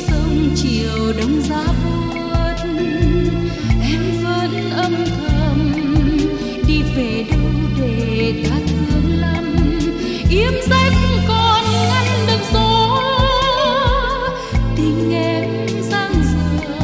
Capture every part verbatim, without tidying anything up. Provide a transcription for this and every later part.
sông chiều đông giá buốt, em vẫn âm thầm đi về đâu để ta thương lắm. Yếm rách còn ngăn được gió, tình em giang dở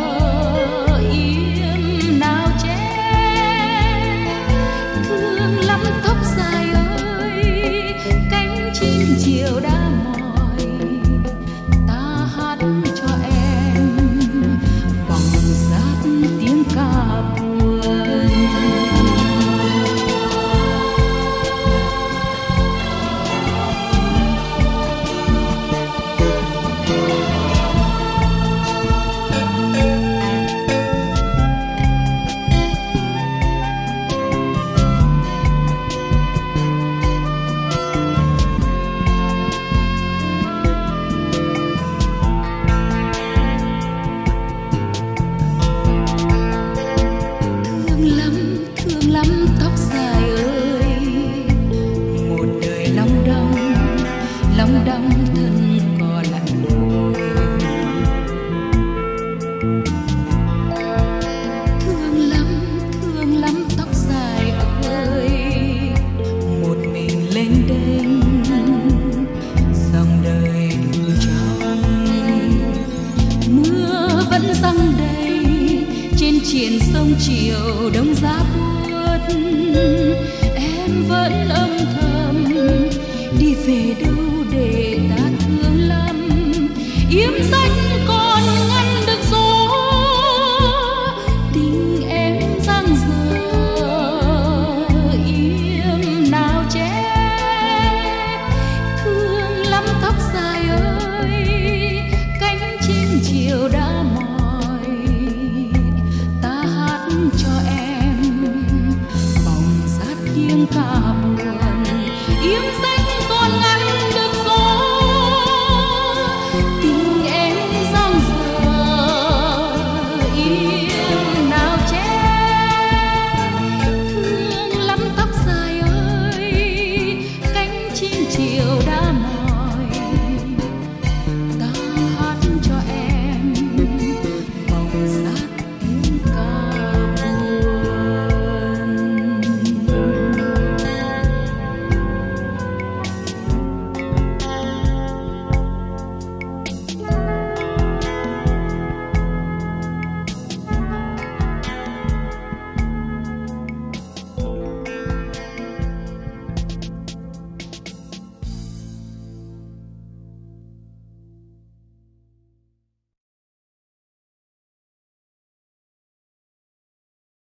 yếm nào che. Thương lắm tóc dài ơi, cánh chim chiều đã mỏi, ta hát cho em vòng rát tiếng ca buồn. Thương lắm tóc dài ơi, một đời long đong long đong thân cò lạnh lùng. Thương lắm thương lắm tóc dài ơi, một mình lênh đênh dòng đời đủ trong. Mưa vẫn giăng đầy trên triền sông chiều đông giá buốt, em vẫn âm thầm đi về đâu